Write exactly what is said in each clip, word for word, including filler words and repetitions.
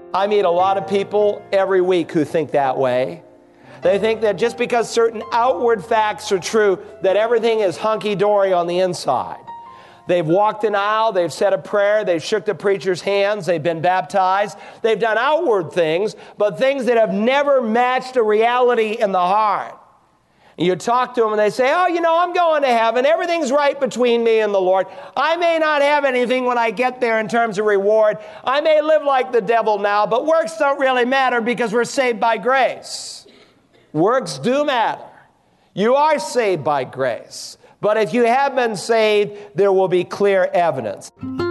I meet a lot of people every week who think that way. They think that just because certain outward facts are true, that everything is hunky-dory on the inside. They've walked an aisle, they've said a prayer, they've shook the preacher's hands, they've been baptized, they've done outward things, but things that have never matched a reality in the heart. And you talk to them and they say, oh, you know, I'm going to heaven. Everything's right between me and the Lord. I may not have anything when I get there in terms of reward. I may live like the devil now, but works don't really matter because we're saved by grace. Works do matter. You are saved by grace. But if you have been saved, there will be clear evidence.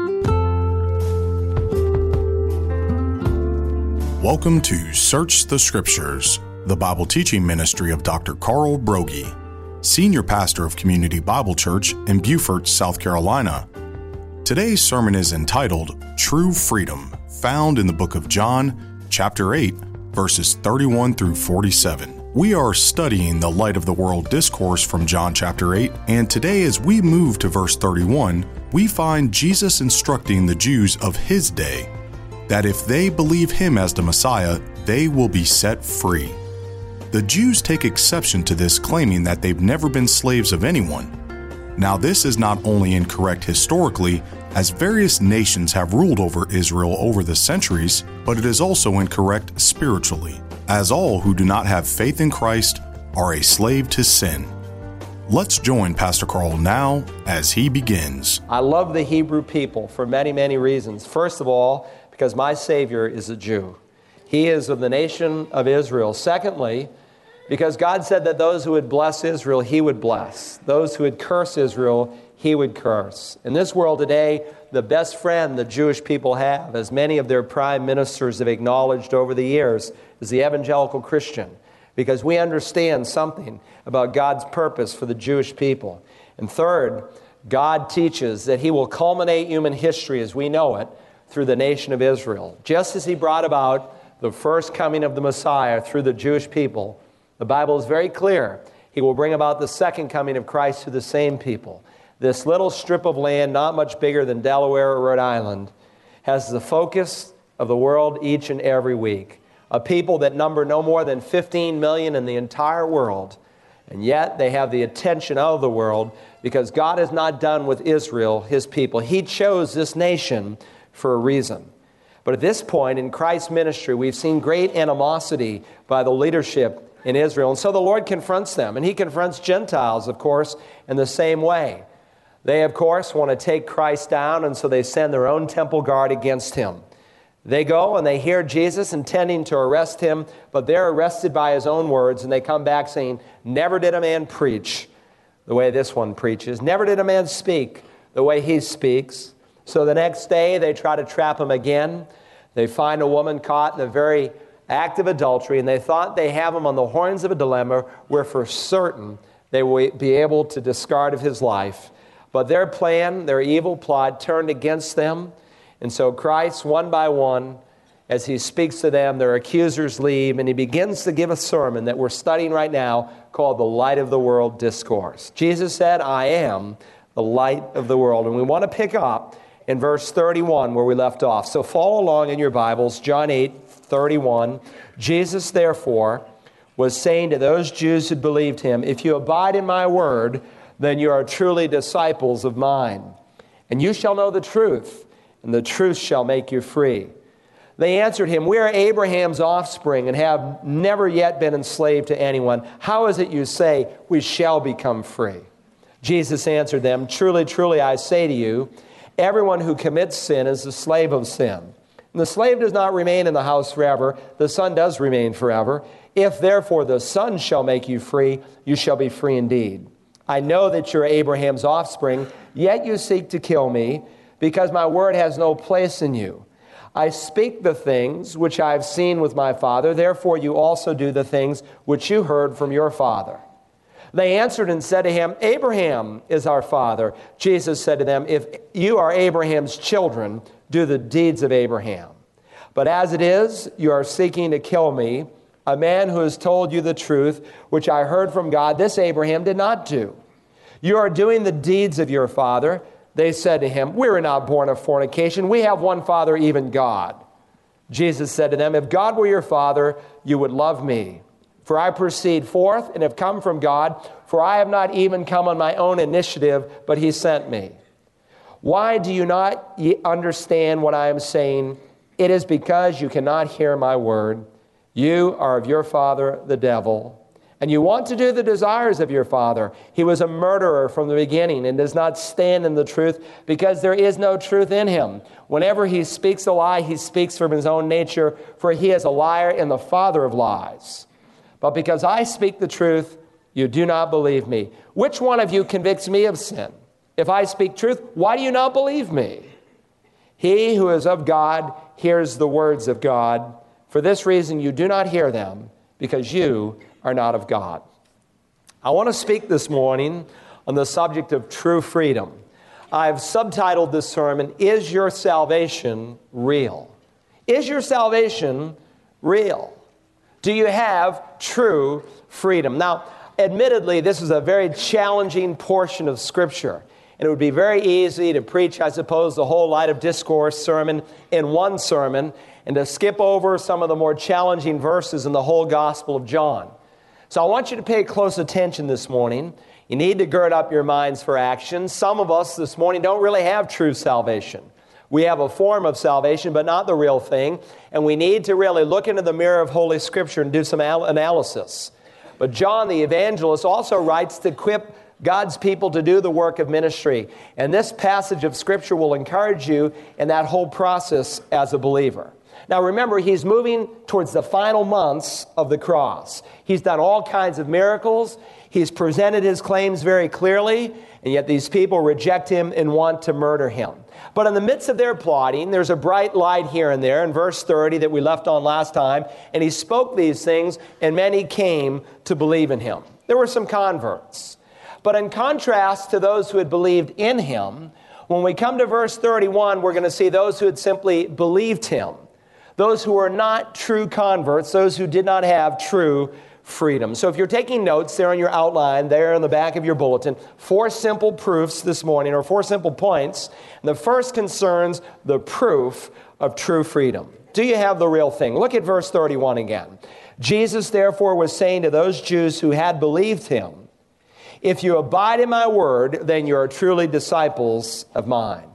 Welcome to Search the Scriptures, the Bible teaching ministry of Doctor Carl Broggi, Senior Pastor of Community Bible Church in Beaufort, South Carolina. Today's sermon is entitled True Freedom, found in the book of John, chapter eight, verses thirty-one through forty-seven. We are studying the Light of the World discourse from John chapter eight, and today as we move to verse thirty-one, we find Jesus instructing the Jews of his day that if they believe him as the Messiah, they will be set free. The Jews take exception to this, claiming that they've never been slaves of anyone. Now, this is not only incorrect historically, as various nations have ruled over Israel over the centuries, but it is also incorrect spiritually, as all who do not have faith in Christ are a slave to sin. Let's join Pastor Carl now as he begins. I love the Hebrew people for many, many reasons. First of all, because my Savior is a Jew. He is of the nation of Israel. Secondly, because God said that those who would bless Israel, he would bless. Those who would curse Israel, he would curse. In this world today, the best friend the Jewish people have, as many of their prime ministers have acknowledged over the years, is the evangelical Christian, because we understand something about God's purpose for the Jewish people. And third, God teaches that he will culminate human history as we know it through the nation of Israel. Just as he brought about the first coming of the Messiah through the Jewish people, the Bible is very clear. He will bring about the second coming of Christ to the same people. This little strip of land, not much bigger than Delaware or Rhode Island, has the focus of the world each and every week. A people that number no more than fifteen million in the entire world, and yet they have the attention of the world because God is not done with Israel, his people. He chose this nation for a reason. But at this point in Christ's ministry, we've seen great animosity by the leadership in Israel. And so the Lord confronts them, and he confronts Gentiles, of course, in the same way. They, of course, want to take Christ down, and so they send their own temple guard against him. They go and they hear Jesus intending to arrest him, but they're arrested by his own words, and they come back saying, never did a man preach the way this one preaches. Never did a man speak the way he speaks. So the next day, they try to trap him again. They find a woman caught in the very act of adultery, and they thought they have him on the horns of a dilemma where for certain they will be able to discard of his life. But their plan, their evil plot, turned against them. And so Christ, one by one, as he speaks to them, their accusers leave, and he begins to give a sermon that we're studying right now called the Light of the World Discourse. Jesus said, I am the light of the world. And we want to pick up in verse thirty-one where we left off. So follow along in your Bibles, John eight, thirty-one. Jesus, therefore, was saying to those Jews who believed him, if you abide in my word, then you are truly disciples of mine. And you shall know the truth, and the truth shall make you free. They answered him, we are Abraham's offspring and have never yet been enslaved to anyone. How is it you say, we shall become free? Jesus answered them, truly, truly, I say to you, everyone who commits sin is a slave of sin. And the slave does not remain in the house forever. The son does remain forever. If therefore the son shall make you free, you shall be free indeed. I know that you're Abraham's offspring, yet you seek to kill me, because my word has no place in you. I speak the things which I have seen with my father, therefore you also do the things which you heard from your father. They answered and said to him, Abraham is our father. Jesus said to them, if you are Abraham's children, do the deeds of Abraham. But as it is, you are seeking to kill me, a man who has told you the truth, which I heard from God. This Abraham did not do. You are doing the deeds of your father. They said to him, we were not born of fornication. We have one Father, even God. Jesus said to them, if God were your Father, you would love me. For I proceed forth and have come from God, for I have not even come on my own initiative, but he sent me. Why do you not understand what I am saying? It is because you cannot hear my word. You are of your father, the devil, and you want to do the desires of your father. He was a murderer from the beginning and does not stand in the truth because there is no truth in him. Whenever he speaks a lie, he speaks from his own nature, for he is a liar and the father of lies. But because I speak the truth, you do not believe me. Which one of you convicts me of sin? If I speak truth, why do you not believe me? He who is of God hears the words of God. For this reason you do not hear them, because you are not of God. I want to speak this morning on the subject of true freedom. I've subtitled this sermon, Is Your Salvation Real? Is your salvation real? Do you have true freedom? Now, admittedly, this is a very challenging portion of Scripture. And it would be very easy to preach, I suppose, the whole Light of Discourse sermon in one sermon and to skip over some of the more challenging verses in the whole Gospel of John. So I want you to pay close attention this morning. You need to gird up your minds for action. Some of us this morning don't really have true salvation. We have a form of salvation, but not the real thing. And we need to really look into the mirror of Holy Scripture and do some analysis. But John the evangelist also writes to equip God's people to do the work of ministry. And this passage of Scripture will encourage you in that whole process as a believer. Now remember, he's moving towards the final months of the cross. He's done all kinds of miracles. He's presented his claims very clearly, and yet these people reject him and want to murder him. But in the midst of their plotting, there's a bright light here and there in verse thirty that we left on last time. And he spoke these things, and many came to believe in him. There were some converts. But in contrast to those who had believed in him, when we come to verse thirty-one, we're going to see those who had simply believed him. Those who were not true converts, those who did not have true freedom. So if you're taking notes there on your outline, there in the back of your bulletin, four simple proofs this morning, or four simple points. And the first concerns the proof of true freedom. Do you have the real thing? Look at verse thirty-one again. Jesus therefore was saying to those Jews who had believed him, if you abide in my word, then you are truly disciples of mine.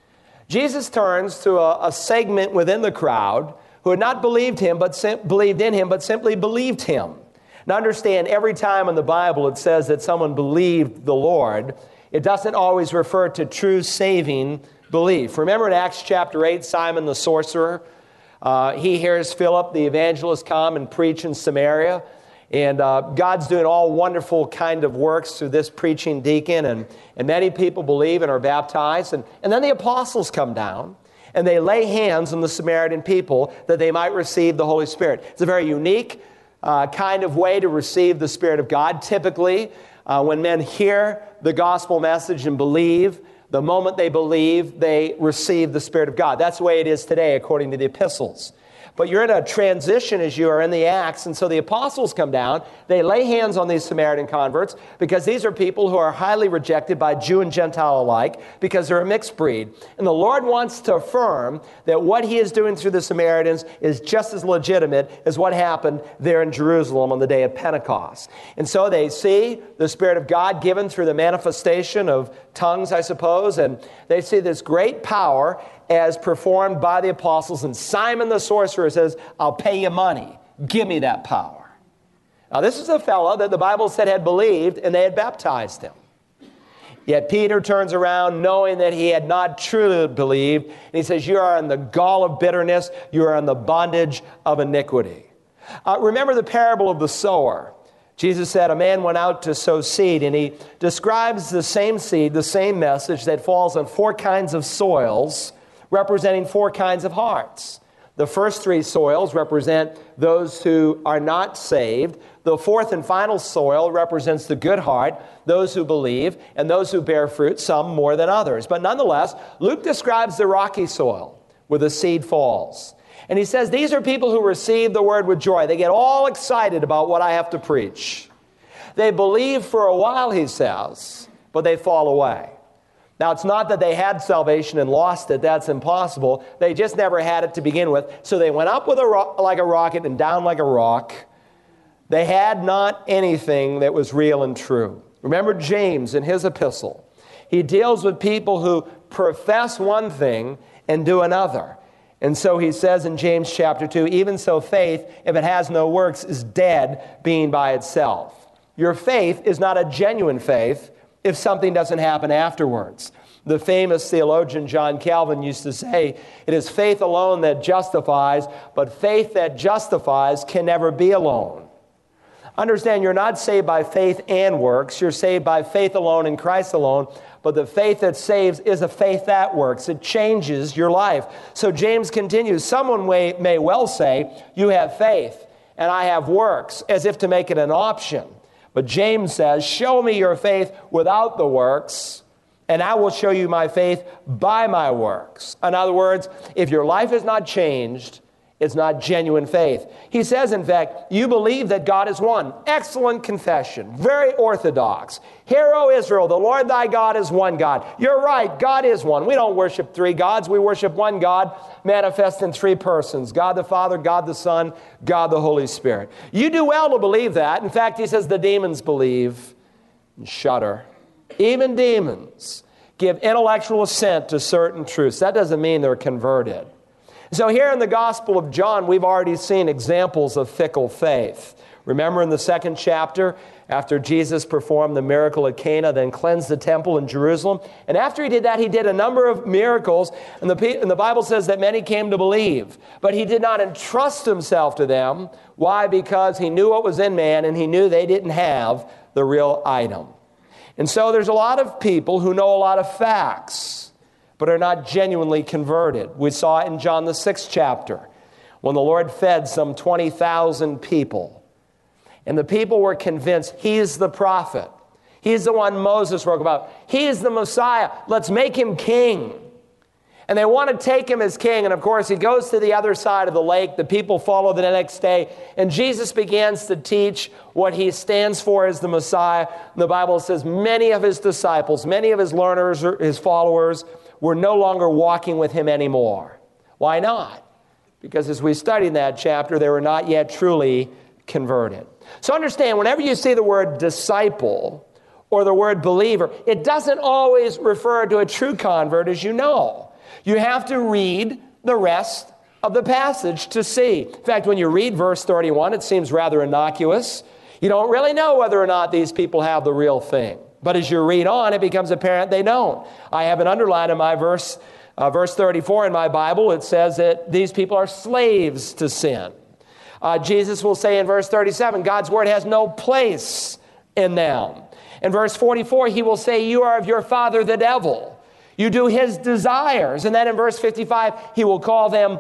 Jesus turns to a, a segment within the crowd who had not believed him, but sim- believed in him, but simply believed him. Now understand, every time in the Bible it says that someone believed the Lord, it doesn't always refer to true saving belief. Remember in Acts chapter eight, Simon the sorcerer, uh, he hears Philip the evangelist come and preach in Samaria. And uh, God's doing all wonderful kind of works through this preaching deacon. And, and many people believe and are baptized. And, and then the apostles come down and they lay hands on the Samaritan people that they might receive the Holy Spirit. It's a very unique uh, kind of way to receive the Spirit of God. Typically, uh, when men hear the gospel message and believe, the moment they believe, they receive the Spirit of God. That's the way it is today, according to the epistles. But you're in a transition as you are in the Acts, and so the apostles come down. They lay hands on these Samaritan converts because these are people who are highly rejected by Jew and Gentile alike because they're a mixed breed. And the Lord wants to affirm that what he is doing through the Samaritans is just as legitimate as what happened there in Jerusalem on the day of Pentecost. And so they see the Spirit of God given through the manifestation of tongues, I suppose, and they see this great power as performed by the apostles. And Simon the sorcerer says, I'll pay you money. Give me that power. Now this is a fellow that the Bible said had believed and they had baptized him. Yet Peter turns around knowing that he had not truly believed. And he says, you are in the gall of bitterness. You are in the bondage of iniquity. Uh, remember the parable of the sower. Jesus said a man went out to sow seed, and he describes the same seed, the same message that falls on four kinds of soils, representing four kinds of hearts. The first three soils represent those who are not saved. The fourth and final soil represents the good heart, those who believe, and those who bear fruit, some more than others. But nonetheless, Luke describes the rocky soil where the seed falls. And he says these are people who receive the word with joy. They get all excited about what I have to preach. They believe for a while, he says, but they fall away. Now, it's not that they had salvation and lost it. That's impossible. They just never had it to begin with. So they went up with a ro- like a rocket and down like a rock. They had not anything that was real and true. Remember James in his epistle. He deals with people who profess one thing and do another. And so he says in James chapter two, even so faith, if it has no works, is dead, being by itself. Your faith is not a genuine faith if something doesn't happen afterwards. The famous theologian John Calvin used to say, it is faith alone that justifies, but faith that justifies can never be alone. Understand, you're not saved by faith and works. You're saved by faith alone in Christ alone. But the faith that saves is a faith that works. It changes your life. So James continues, someone may, may well say, you have faith and I have works, as if to make it an option. But James says, show me your faith without the works, and I will show you my faith by my works. In other words, if your life is not changed, it's not genuine faith. He says, in fact, you believe that God is one. Excellent confession. Very orthodox. Hear, O Israel, the Lord thy God is one God. You're right, God is one. We don't worship three gods. We worship one God manifest in three persons. God the Father, God the Son, God the Holy Spirit. You do well to believe that. In fact, he says the demons believe and shudder. Even demons give intellectual assent to certain truths. That doesn't mean they're converted. So here in the Gospel of John, we've already seen examples of fickle faith. Remember in the second chapter, after Jesus performed the miracle at Cana, then cleansed the temple in Jerusalem. And after he did that, he did a number of miracles. And the, and the Bible says that many came to believe. But he did not entrust himself to them. Why? Because he knew what was in man, and he knew they didn't have the real item. And so there's a lot of people who know a lot of facts, but are not genuinely converted. We saw it in John the sixth chapter, when the Lord fed some twenty thousand people. And the people were convinced he's the prophet. He's the one Moses wrote about. He is the Messiah. Let's make him king. And they want to take him as king. And of course, he goes to the other side of the lake. The people follow the next day. And Jesus begins to teach what he stands for as the Messiah. And the Bible says many of his disciples, many of his learners, his followers, were no longer walking with him anymore. Why not? Because as we study in that chapter, they were not yet truly converted. So understand, whenever you see the word disciple or the word believer, it doesn't always refer to a true convert, as you know. You have to read the rest of the passage to see. In fact, when you read verse thirty-one, it seems rather innocuous. You don't really know whether or not these people have the real thing. But as you read on, it becomes apparent they don't. I have an underline in my verse, uh, verse thirty-four in my Bible. It says that these people are slaves to sin. Uh, Jesus will say in verse thirty-seven, God's word has no place in them. In verse forty-four, he will say, you are of your father the devil. You do his desires. And then in verse fifty-five, he will call them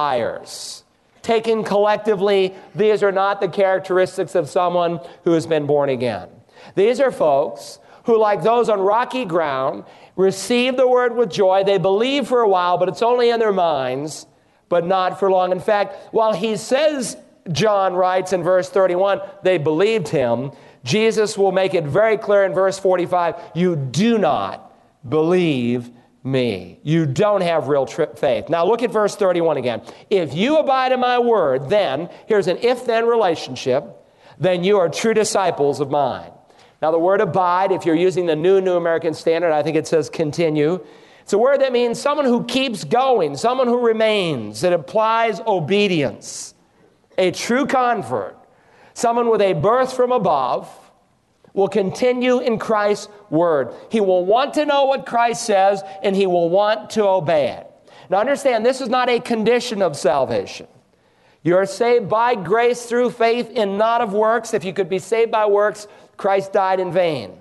liars. Taken collectively, these are not the characteristics of someone who has been born again. These are folks who, like those on rocky ground, receive the word with joy. They believe for a while, but it's only in their minds, but not for long. In fact, while he says, John writes in verse thirty-one, they believed him, Jesus will make it very clear in verse forty-five, you do not believe me. You don't have real tri- faith. Now look at verse thirty-one again. If you abide in my word, then, here's an if-then relationship, then you are true disciples of mine. Now the word abide, if you're using the New New American Standard, I think it says continue. It's a word that means someone who keeps going, someone who remains. It implies obedience. A true convert, someone with a birth from above, will continue in Christ's word. He will want to know what Christ says, and he will want to obey it. Now understand, this is not a condition of salvation. You are saved by grace through faith and not of works. If you could be saved by works, Christ died in vain.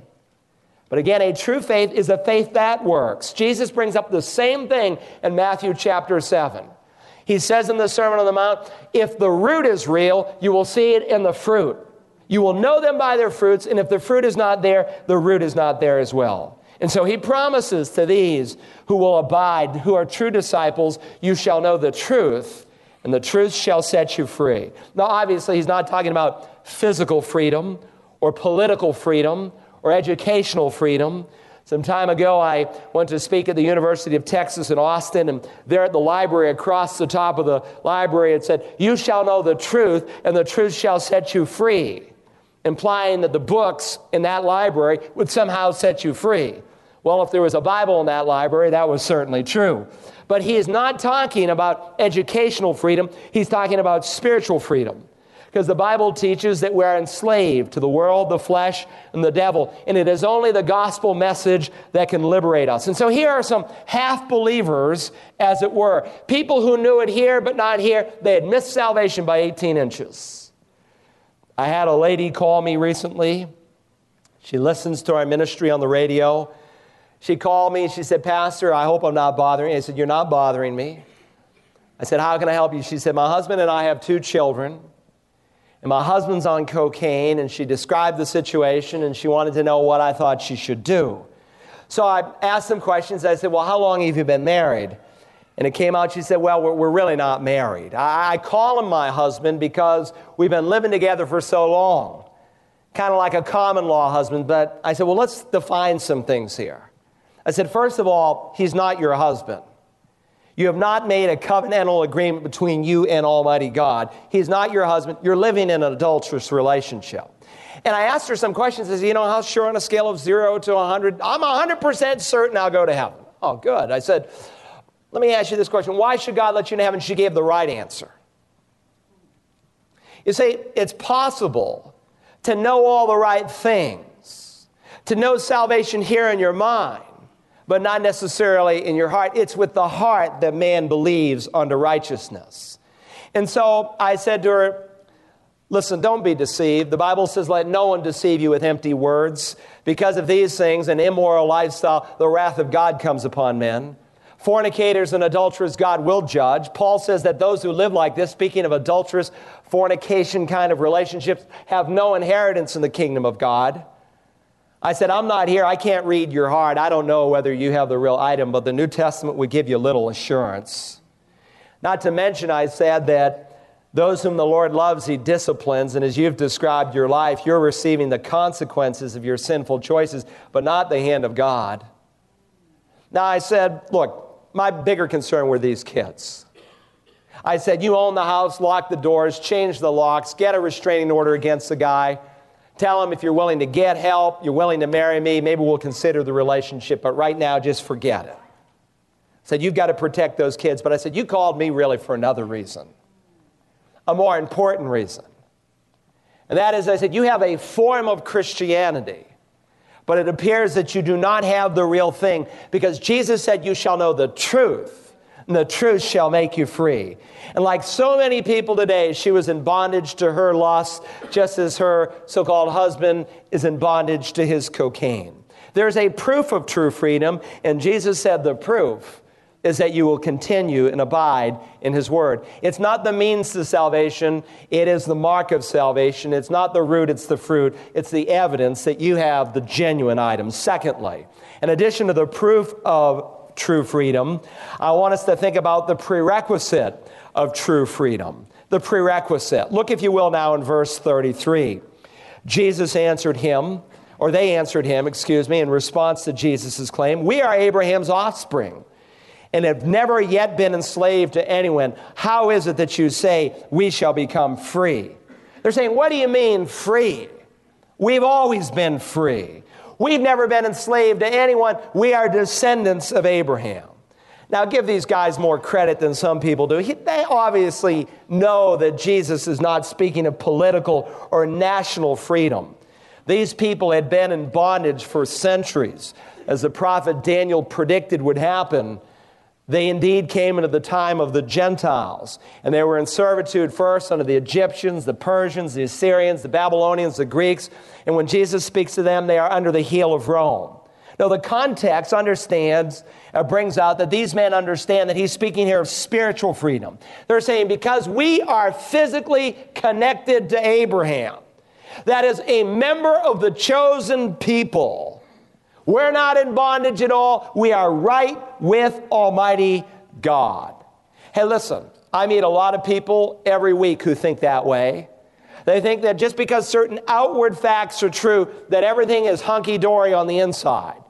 But again, a true faith is a faith that works. Jesus brings up the same thing in Matthew chapter seven. He says in the Sermon on the Mount, if the root is real, you will see it in the fruit. You will know them by their fruits, and if the fruit is not there, the root is not there as well. And so he promises to these who will abide, who are true disciples, you shall know the truth, and the truth shall set you free. Now, obviously, he's not talking about physical freedom or political freedom or educational freedom. Some time ago, I went to speak at the University of Texas in Austin, and there at the library, across the top of the library, it said, "You shall know the truth, and the truth shall set you free," implying that the books in that library would somehow set you free. Well, if there was a Bible in that library, that was certainly true. But he is not talking about educational freedom. He's talking about spiritual freedom. Because the Bible teaches that we are enslaved to the world, the flesh, and the devil. And it is only the gospel message that can liberate us. And so here are some half-believers, as it were. People who knew it here, but not here. They had missed salvation by eighteen inches. I had a lady call me recently. She listens to our ministry on the radio. She called me. She said, "Pastor, I hope I'm not bothering you." I said, "You're not bothering me." I said, "How can I help you?" She said, "My husband and I have two children. And my husband's on cocaine," and she described the situation, and she wanted to know what I thought she should do. So I asked some questions. I said, "Well, how long have you been married?" And it came out, she said, "Well, we're, we're really not married. I, I call him my husband because we've been living together for so long, kind of like a common law husband." But I said, "Well, let's define some things here." I said, "First of all, he's not your husband. You have not made a covenantal agreement between you and Almighty God. He's not your husband. You're living in an adulterous relationship." And I asked her some questions. I said, "You know, how sure on a scale of zero to one hundred? I'm one hundred percent certain I'll go to heaven." "Oh, good." I said, "Let me ask you this question. Why should God let you in heaven?" She gave the right answer. You see, it's possible to know all the right things, to know salvation here in your mind, but not necessarily in your heart. It's with the heart that man believes unto righteousness. And so I said to her, "Listen, don't be deceived. The Bible says, 'Let no one deceive you with empty words.' Because of these things, an immoral lifestyle, the wrath of God comes upon men. Fornicators and adulterers God will judge." Paul says that those who live like this, speaking of adulterous, fornication kind of relationships, have no inheritance in the kingdom of God. I said, "I'm not here. I can't read your heart. I don't know whether you have the real item, but the New Testament would give you little assurance." Not to mention, I said that those whom the Lord loves, He disciplines. And as you've described your life, you're receiving the consequences of your sinful choices, but not the hand of God. Now, I said, look, my bigger concern were these kids. I said, you own the house, lock the doors, change the locks, get a restraining order against the guy. Tell him if you're willing to get help, you're willing to marry me, maybe we'll consider the relationship, but right now, just forget it. I said, you've got to protect those kids. But I said, you called me really for another reason, a more important reason. And that is, I said, you have a form of Christianity, but it appears that you do not have the real thing, because Jesus said, you shall know the truth, and the truth shall make you free. And like so many people today, she was in bondage to her lust, just as her so-called husband is in bondage to his cocaine. There's a proof of true freedom, and Jesus said the proof is that you will continue and abide in His Word. It's not the means to salvation, it is the mark of salvation. It's not the root, it's the fruit. It's the evidence that you have the genuine item. Secondly, in addition to the proof of true freedom, I want us to think about the prerequisite of true freedom. The prerequisite. Look, if you will, now in verse thirty-three. Jesus answered him, or they answered him, excuse me, in response to Jesus' claim, we are Abraham's offspring and have never yet been enslaved to anyone. How is it that you say we shall become free? They're saying, what do you mean free? We've always been free. We've never been enslaved to anyone. We are descendants of Abraham. Now, give these guys more credit than some people do. He, they obviously know that Jesus is not speaking of political or national freedom. These people had been in bondage for centuries. As the prophet Daniel predicted would happen, they indeed came into the time of the Gentiles, and they were in servitude first under the Egyptians, the Persians, the Assyrians, the Babylonians, the Greeks, and when Jesus speaks to them, they are under the heel of Rome. Now, the context understands, uh, brings out that these men understand that he's speaking here of spiritual freedom. They're saying, because we are physically connected to Abraham, that is a member of the chosen people, we're not in bondage at all. We are right with Almighty God. Hey, listen, I meet a lot of people every week who think that way. They think that just because certain outward facts are true, that everything is hunky-dory on the inside.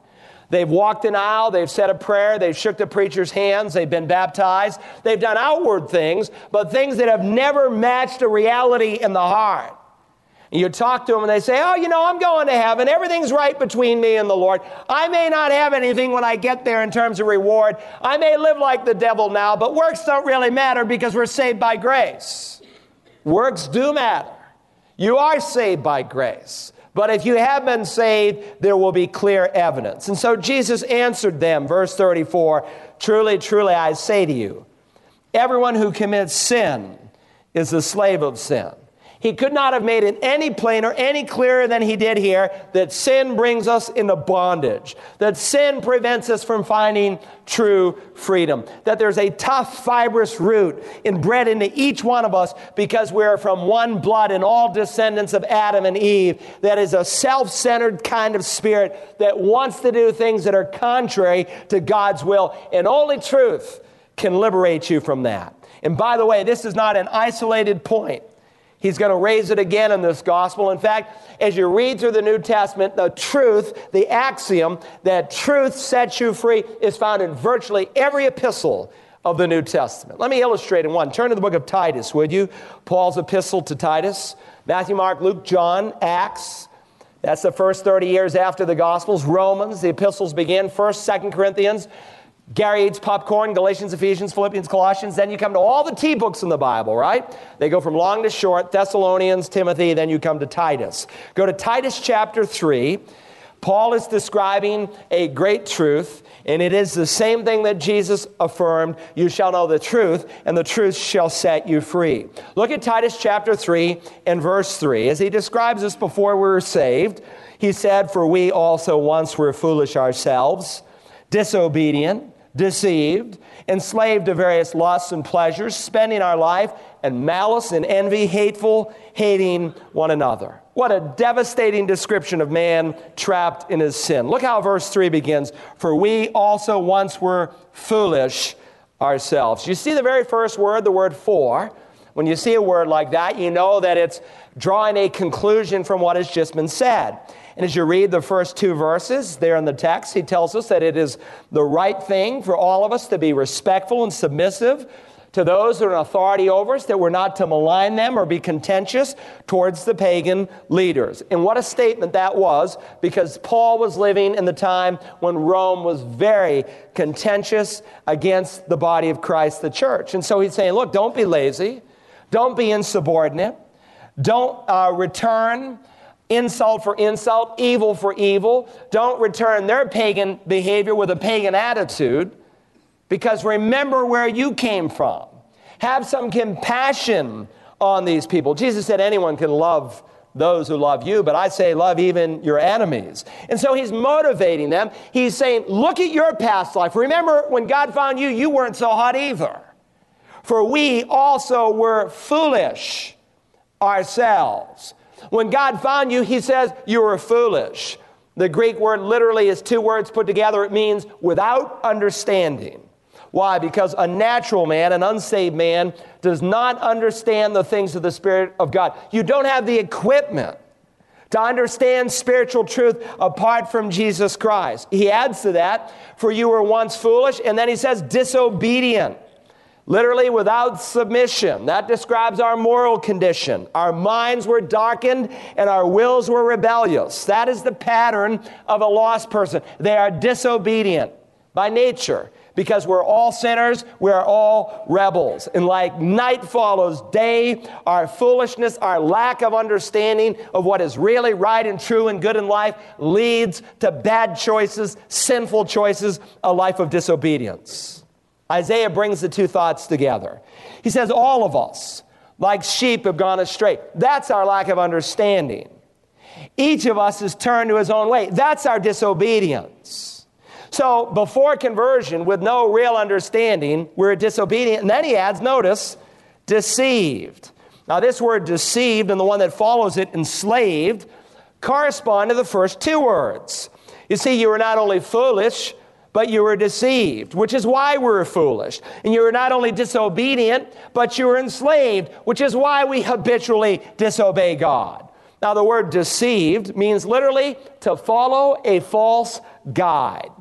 They've walked an aisle, they've said a prayer, they've shook the preacher's hands, they've been baptized, they've done outward things, but things that have never matched a reality in the heart. And you talk to them and they say, oh, you know, I'm going to heaven. Everything's right between me and the Lord. I may not have anything when I get there in terms of reward. I may live like the devil now, but works don't really matter because we're saved by grace. Works do matter. You are saved by grace. But if you have been saved, there will be clear evidence. And so Jesus answered them, verse thirty-four, truly, truly, I say to you, everyone who commits sin is the slave of sin. He could not have made it any plainer, any clearer than he did here, that sin brings us into bondage, that sin prevents us from finding true freedom, that there's a tough, fibrous root inbred into each one of us because we're from one blood and all descendants of Adam and Eve, that is a self-centered kind of spirit that wants to do things that are contrary to God's will, and only truth can liberate you from that. And by the way, this is not an isolated point. He's going to raise it again in this gospel. In fact, as you read through the New Testament, the truth, the axiom that truth sets you free is found in virtually every epistle of the New Testament. Let me illustrate in one. Turn to the book of Titus, would you? Paul's epistle to Titus. Matthew, Mark, Luke, John, Acts. That's the first thirty years after the Gospels. Romans, the epistles begin. First, Second Corinthians. Gary eats popcorn, Galatians, Ephesians, Philippians, Colossians. Then you come to all the T books in the Bible, right? They go from long to short, Thessalonians, Timothy, then you come to Titus. Go to Titus chapter three. Paul is describing a great truth, and it is the same thing that Jesus affirmed, you shall know the truth, and the truth shall set you free. Look at Titus chapter three and verse three. As he describes this before we were saved, he said, for we also once were foolish ourselves, disobedient, deceived, enslaved to various lusts and pleasures, spending our life in malice and envy, hateful, hating one another. What a devastating description of man trapped in his sin. Look how verse three begins. For we also once were foolish ourselves. You see the very first word, the word for. When you see a word like that, you know that it's drawing a conclusion from what has just been said. And as you read the first two verses there in the text, he tells us that it is the right thing for all of us to be respectful and submissive to those who are in authority over us, that we're not to malign them or be contentious towards the pagan leaders. And what a statement that was, because Paul was living in the time when Rome was very contentious against the body of Christ, the church. And so he's saying, look, don't be lazy. Don't be insubordinate. Don't uh, return insult for insult, evil for evil. Don't return their pagan behavior with a pagan attitude, because remember where you came from. Have some compassion on these people. Jesus said anyone can love those who love you, but I say love even your enemies. And so he's motivating them. He's saying, look at your past life. Remember when God found you, you weren't so hot either. For we also were foolish ourselves. When God found you, he says you were foolish. The Greek word literally is two words put together. It means without understanding. Why? Because a natural man, an unsaved man, does not understand the things of the Spirit of God. You don't have the equipment to understand spiritual truth apart from Jesus Christ. He adds to that, for you were once foolish, and then he says disobedient. Literally without submission. That describes our moral condition. Our minds were darkened and our wills were rebellious. That is the pattern of a lost person. They are disobedient by nature because we're all sinners, we're all rebels. And like night follows day, our foolishness, our lack of understanding of what is really right and true and good in life leads to bad choices, sinful choices, a life of disobedience. Isaiah brings the two thoughts together. He says, all of us, like sheep, have gone astray. That's our lack of understanding. Each of us is turned to his own way. That's our disobedience. So before conversion, with no real understanding, we're disobedient. And then he adds, notice, deceived. Now this word deceived and the one that follows it, enslaved, correspond to the first two words. You see, you were not only foolish, but you were deceived, which is why we were foolish. And you were not only disobedient, but you were enslaved, which is why we habitually disobey God. Now, the word deceived means literally to follow a false guide.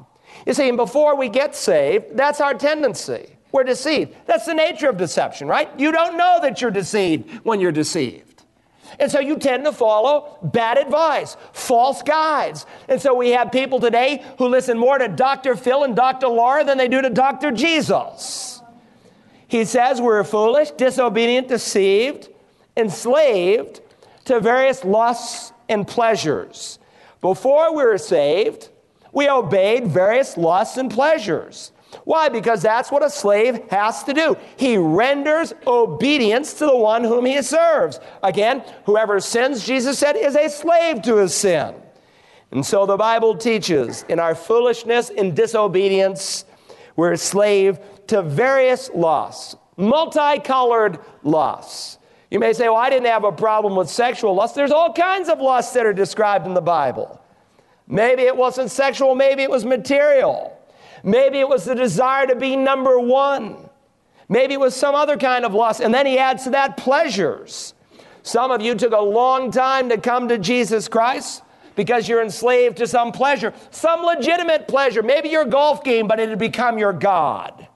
You see, and before we get saved, that's our tendency. We're deceived. That's the nature of deception, right? You don't know that you're deceived when you're deceived. And so you tend to follow bad advice, false guides. And so we have people today who listen more to Doctor Phil and Doctor Laura than they do to Doctor Jesus. He says we're foolish, disobedient, deceived, enslaved to various lusts and pleasures. Before we were saved, we obeyed various lusts and pleasures. Why? Because that's what a slave has to do. He renders obedience to the one whom he serves. Again, whoever sins, Jesus said, is a slave to his sin. And so the Bible teaches in our foolishness and disobedience, we're a slave to various lusts, multicolored lusts. You may say, well, I didn't have a problem with sexual lust. There's all kinds of lusts that are described in the Bible. Maybe it wasn't sexual, maybe it was material. Maybe it was the desire to be number one. Maybe it was some other kind of lust. And then he adds to that pleasures. Some of you took a long time to come to Jesus Christ because you're enslaved to some pleasure, some legitimate pleasure. Maybe your golf game, but it had become your God.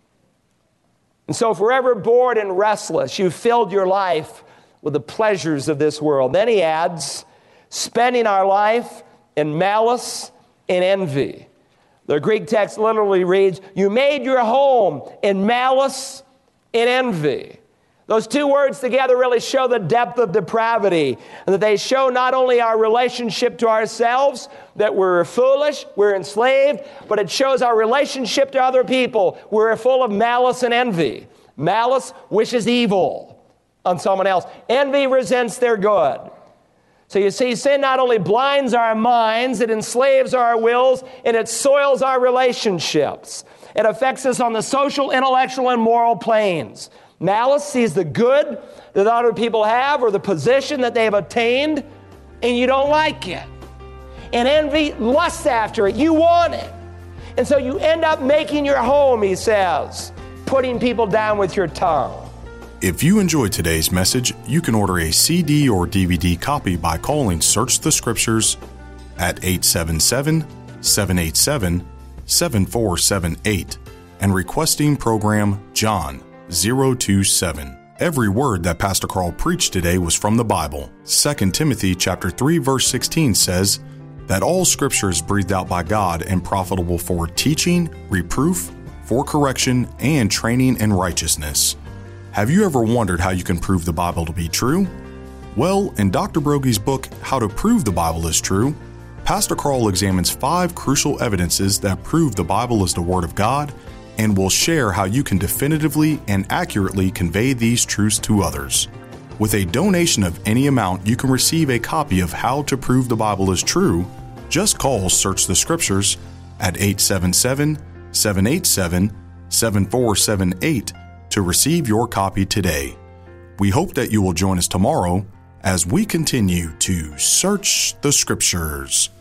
And so forever bored and restless, you filled your life with the pleasures of this world. Then he adds, spending our life in malice and envy. The Greek text literally reads, you made your home in malice and envy. Those two words together really show the depth of depravity, and that they show not only our relationship to ourselves, that we're foolish, we're enslaved, but it shows our relationship to other people. We're full of malice and envy. Malice wishes evil on someone else. Envy resents their good. So you see, sin not only blinds our minds, it enslaves our wills, and it soils our relationships. It affects us on the social, intellectual, and moral planes. Malice sees the good that other people have or the position that they have attained, and you don't like it. And envy lusts after it. You want it. And so you end up making your home, he says, putting people down with your tongue. If you enjoyed today's message, you can order a C D or D V D copy by calling Search the Scriptures at eight seven seven, seven eight seven, seven four seven eight and requesting program John zero two seven. Every word that Pastor Carl preached today was from the Bible. Second Timothy chapter three verse sixteen says that all Scripture is breathed out by God and profitable for teaching, reproof, for correction, and training in righteousness. Have you ever wondered how you can prove the Bible to be true? Well, in Doctor Brogie's book, How to Prove the Bible is True, Pastor Carl examines five crucial evidences that prove the Bible is the Word of God and will share how you can definitively and accurately convey these truths to others. With a donation of any amount, you can receive a copy of How to Prove the Bible is True. Just call Search the Scriptures at eight seven seven, seven eight seven, seven four seven eight to receive your copy today. We hope that you will join us tomorrow as we continue to search the Scriptures.